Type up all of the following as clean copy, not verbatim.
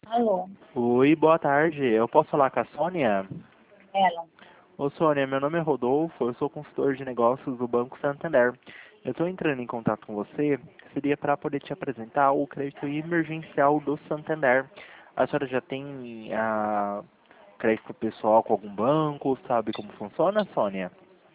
Alô, Oi, boa tarde. Eu posso falar com a Sônia? ela. Ô Sônia, meu nome é Rodolfo, eu sou consultor de negócios do Banco Santander. Eu estou entrando em contato com você, seria para poder te apresentar o crédito emergencial do Santander. A senhora já tem crédito pessoal com algum banco? Sabe como funciona, Sônia?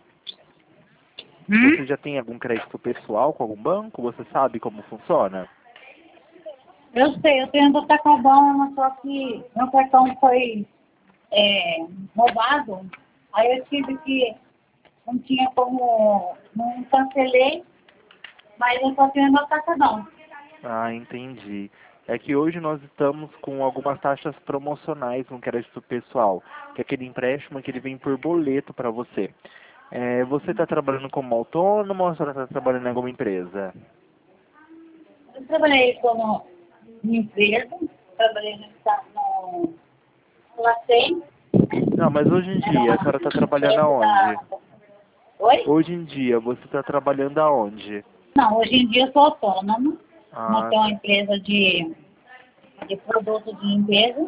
Você já tem algum crédito pessoal com algum banco? Você sabe como funciona? Eu sei, eu tenho do Tacadão, só que meu cartão foi roubado. Aí eu tive que, não tinha como, não cancelei, mas eu só tenho meu Tacadão. Ah, entendi. É que hoje nós estamos com algumas taxas promocionais no crédito pessoal, que é aquele empréstimo que ele vem por boleto para você. Você está trabalhando como autônomo ou a senhora está trabalhando em alguma empresa? Eu trabalhei como empresa, trabalhei no LACEI, Não, mas hoje em era dia a uma senhora está trabalhando empresa aonde? da... Oi? Hoje em dia você está trabalhando aonde? Não, hoje em dia eu sou autônoma, Ah, montei uma empresa de produtos de limpeza,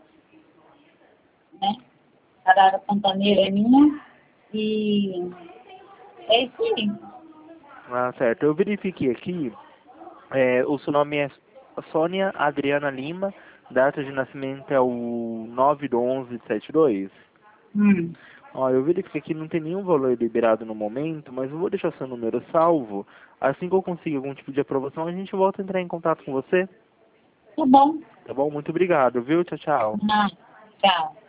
né? A Arara Pantaneira é minha. E é isso aí. certo. Eu verifiquei aqui, o seu nome é Sônia Adriana Lima, data de nascimento é o 9/11/72. Hum. Ó, eu verifiquei que não tem nenhum valor liberado no momento, mas eu vou deixar seu número salvo. Assim que eu conseguir algum tipo de aprovação, a gente volta a entrar em contato com você. Tá bom. Tá bom? Muito obrigado, viu? Tchau, tchau. Ah, tchau.